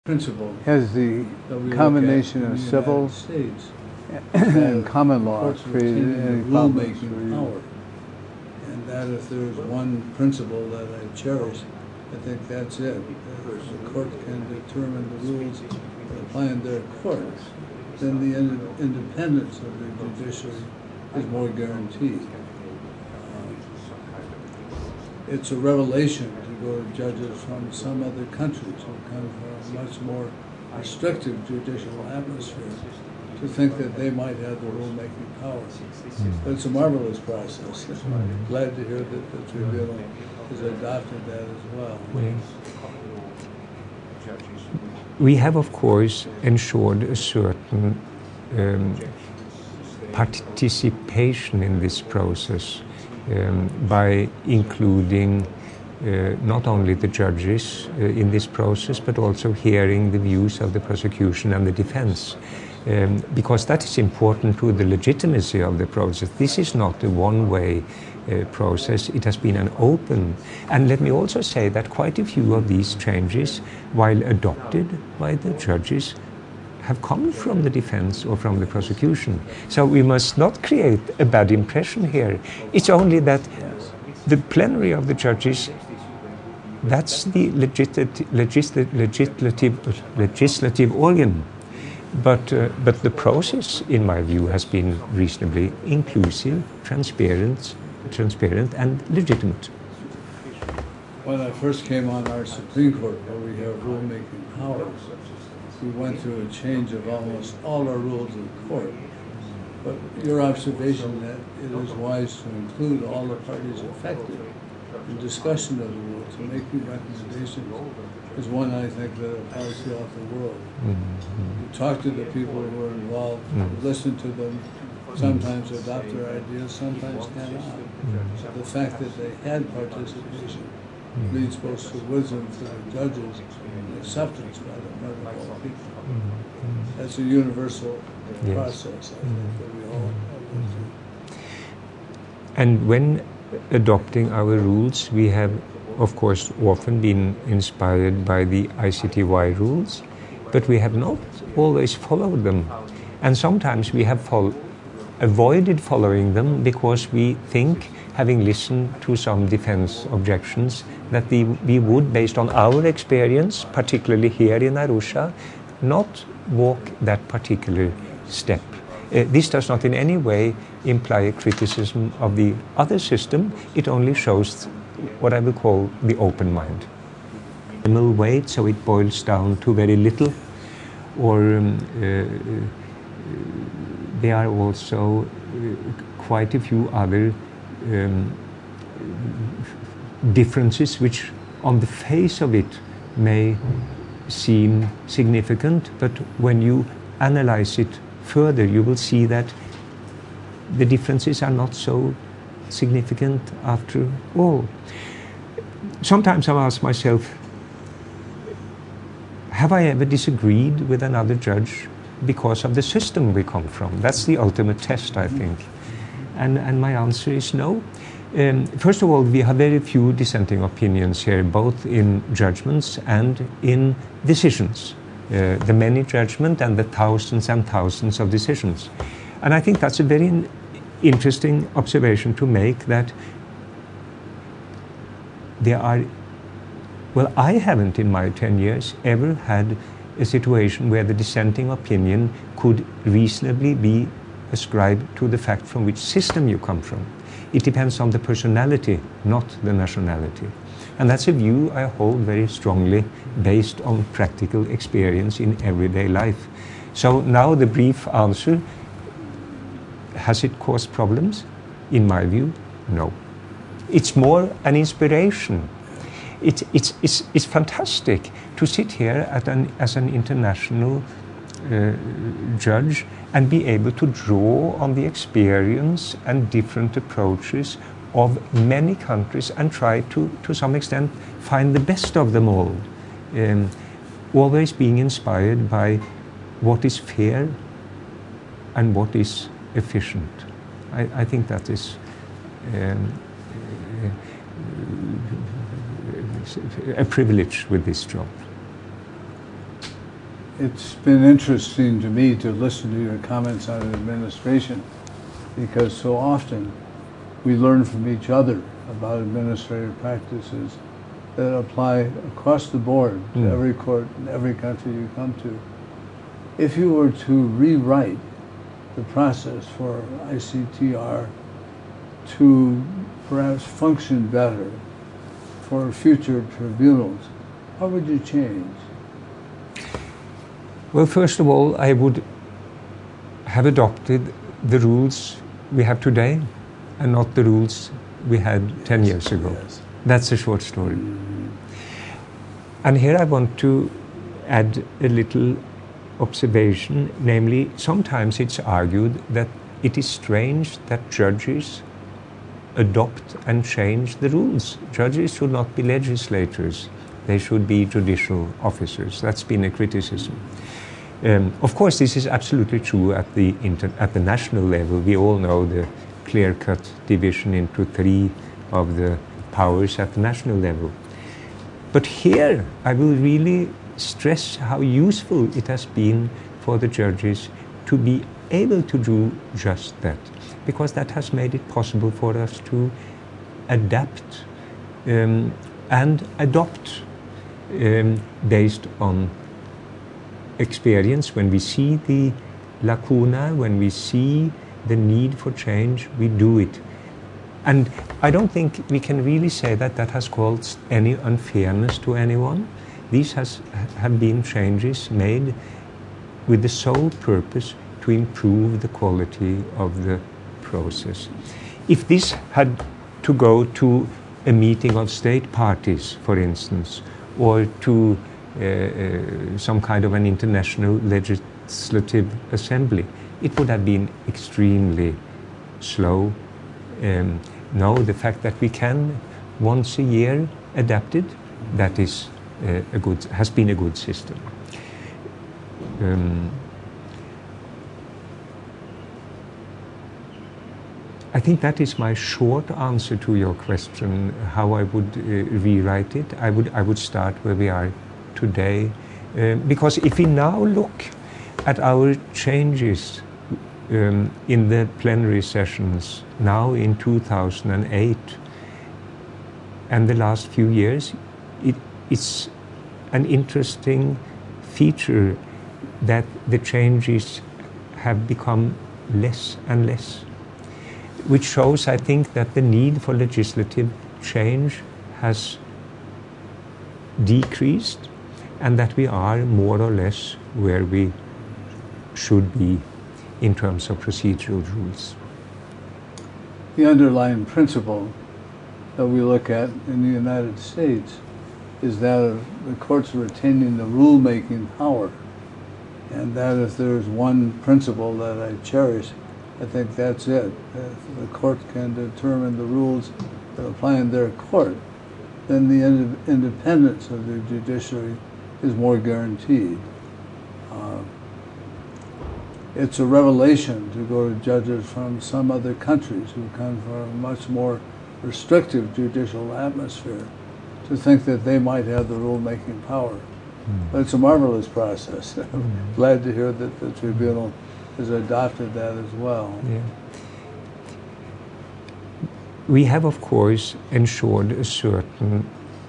principle has the combination of civil and common law created any rulemaking power. And that if there's one principle that I cherish, I think that's it. The court can determine the rules that apply in their court, then the independence of the judiciary is more guaranteed. It's a revelation to go to judges from some other countries who come from a much more restrictive judicial atmosphere to think that they might have the rulemaking power. But it's a marvelous process. I'm glad to hear that the tribunal has adopted that as well. We have, of course, ensured a certain participation in this process by including not only the judges in this process, but also hearing the views of the prosecution and the defense. Because that is important to the legitimacy of the process. This is not a one-way process. It has been an open. And let me also say that quite a few of these changes, while adopted by the judges, have come from the defense or from the prosecution. So we must not create a bad impression here. It's only that the plenary of the judges, that's the legislative organ. But the process, in my view, has been reasonably inclusive, transparent, and legitimate. When I first came on our Supreme Court, where we have rulemaking powers, we went through a change of almost all our rules of the court. But your observation that it is wise to include all the parties affected in discussion of the rules and making recommendations is one I think that applies throughout the world. You talk to the people who are involved, listen to them, sometimes adopt their ideas, sometimes cannot. The fact that they had participation leads both to wisdom for the judges and acceptance by the part of all people. That's a universal process, I think, that we all do. And when adopting our rules, we have, of course, often been inspired by the ICTY rules, but we have not always followed them. And sometimes we have avoided following them because we think, having listened to some defense objections, that we would, based on our experience, particularly here in Arusha, not walk that particular step. This does not in any way imply a criticism of the other system. It only shows what I will call the open mind. Minimal weight, so it boils down to very little, or there are also quite a few other differences which on the face of it may seem significant, but when you analyze it further, you will see that the differences are not so significant after all. Sometimes I ask myself, have I ever disagreed with another judge because of the system we come from? That's the ultimate test, I think. And my answer is no. First of all, we have very few dissenting opinions here, both in judgments and in decisions. The many judgments and the thousands and thousands of decisions. And I think that's a very interesting observation to make, that there are, well, I haven't in my 10 years ever had a situation where the dissenting opinion could reasonably be ascribed to the fact from which system you come from. It depends on the personality, not the nationality. And that's a view I hold very strongly, based on practical experience in everyday life. So now the brief answer, has it caused problems? In my view, no. It's more an inspiration. It's fantastic to sit here as an international judge and be able to draw on the experience and different approaches of many countries and try to some extent find the best of them all. Always being inspired by what is fair and what is efficient. I think that is a privilege with this job. It's been interesting to me to listen to your comments on administration, because so often we learn from each other about administrative practices that apply across the board to every court in every country you come to. If you were to rewrite the process for ICTR to perhaps function better for future tribunals, what would you change? Well, first of all, I would have adopted the rules we have today and not the rules we had 10 years ago. Yes. That's a short story. And here I want to add a little observation, namely, sometimes it's argued that it is strange that judges adopt and change the rules. Judges should not be legislators. They should be judicial officers. That's been a criticism. Of course, this is absolutely true at the national level. We all know the clear-cut division into three of the powers at the national level. But here, I will really stress how useful it has been for the judges to be able to do just that, because that has made it possible for us to adapt and adopt based on experience. When we see the lacuna, when we see the need for change, we do it. And I don't think we can really say that that has caused any unfairness to anyone. These have been changes made with the sole purpose to improve the quality of the process. If this had to go to a meeting of state parties, for instance, or to some kind of an international legislative assembly, it would have been extremely slow. No, the fact that we can once a year adapt it, that is has been a good system. I think that is my short answer to your question, how I would rewrite it. I would start where we are today, because if we now look at our changes in the plenary sessions now in 2008 and the last few years, it's an interesting feature that the changes have become less and less, which shows, I think, that the need for legislative change has decreased and that we are more or less where we should be in terms of procedural rules. The underlying principle that we look at in the United States is that of the courts retaining the rule-making power. And that if there's one principle that I cherish, I think that's it. If the court can determine the rules that apply in their court, then the independence of the judiciary is more guaranteed. It's a revelation to go to judges from some other countries who come from a much more restrictive judicial atmosphere to think that they might have the rule-making power. But it's a marvelous process. I'm glad to hear that the tribunal has adopted that as well. Yeah. We have, of course, ensured a certain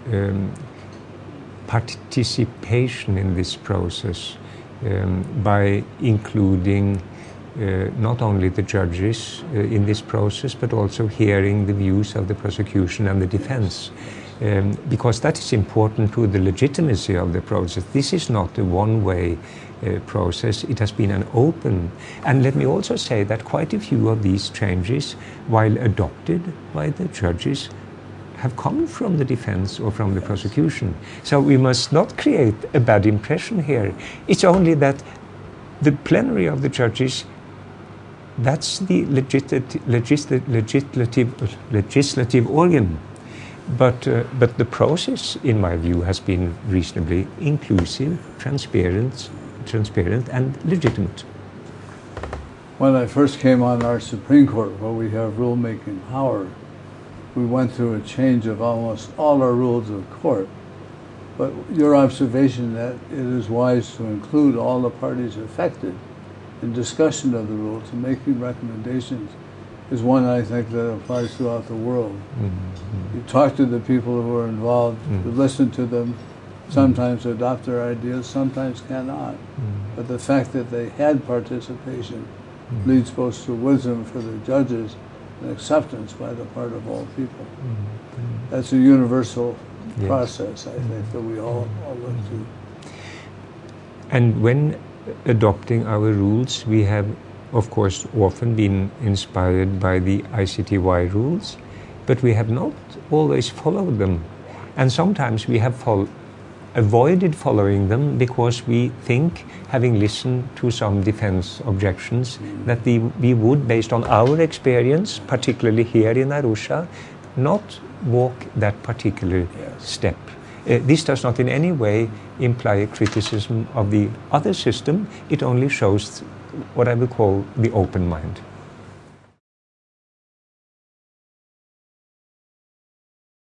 participation in this process by including not only the judges in this process, but also hearing the views of the prosecution and the defense. Because that is important to the legitimacy of the process. This is not a one-way process. It has been an open. And let me also say that quite a few of these changes, while adopted by the judges, have come from the defense or from the prosecution. So we must not create a bad impression here. It's only that the plenary of the judges, that's the legislative organ. But the process, in my view, has been reasonably inclusive, transparent, and legitimate. When I first came on our Supreme Court, where we have rule-making power, we went through a change of almost all our rules of court. But your observation that it is wise to include all the parties affected in discussion of the rules and making recommendations is one I think that applies throughout the world. You talk to the people who are involved, you listen to them, sometimes adopt their ideas, sometimes cannot. But the fact that they had participation leads both to wisdom for the judges and acceptance by the part of all people. That's a universal process, I think, that we all look to. And when adopting our rules, we have, of course, often been inspired by the ICTY rules, but we have not always followed them. And sometimes we have avoided following them because we think, having listened to some defense objections, that we would, based on our experience, particularly here in Arusha, not walk that particular step. This does not in any way imply a criticism of the other system. It only shows what I would call the open mind.